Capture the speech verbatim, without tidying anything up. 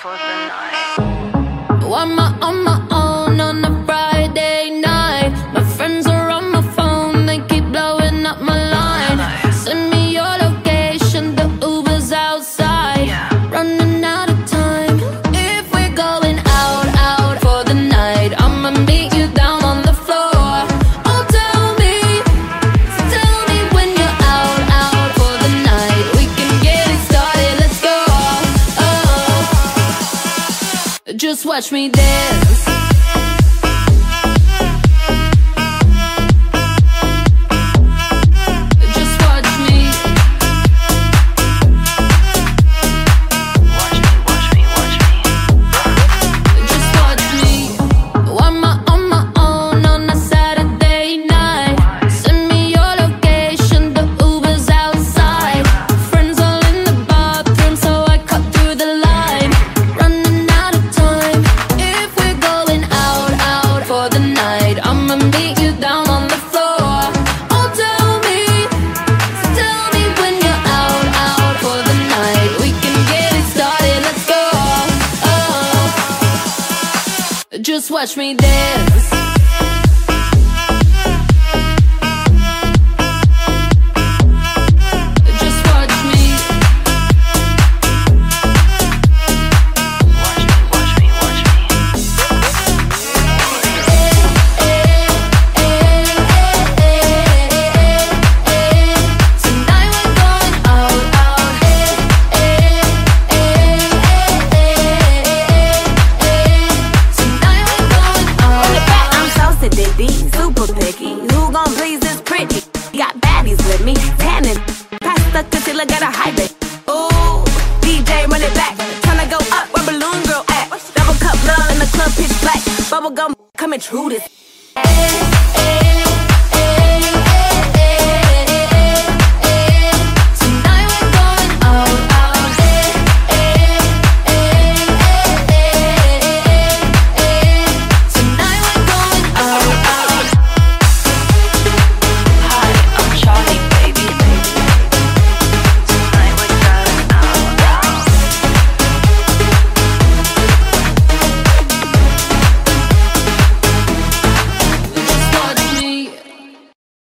for the night. Why am I on my own on a Friday night? My friends are on my phone, they keep blowing up my line. Send me your location, the Uber's outside. Running out of time. If we're going out, out for the night, I'ma meet you down on the floor. Oh, tell me, tell me when you're out, out for the night. We can get it started, let's go. Oh, just watch me dance. Just watch me dance. Just watch me. Watch me, watch me, watch me. Tonight we're going out, out. Super picky, who gon' please this pretty? Got baddies with me, tanning. Pass the concealer, gotta hide it. Ooh, D J run it back. Tryna go up where Balloon Girl at. Double cup love in the club, pitch black. Bubblegum coming true this.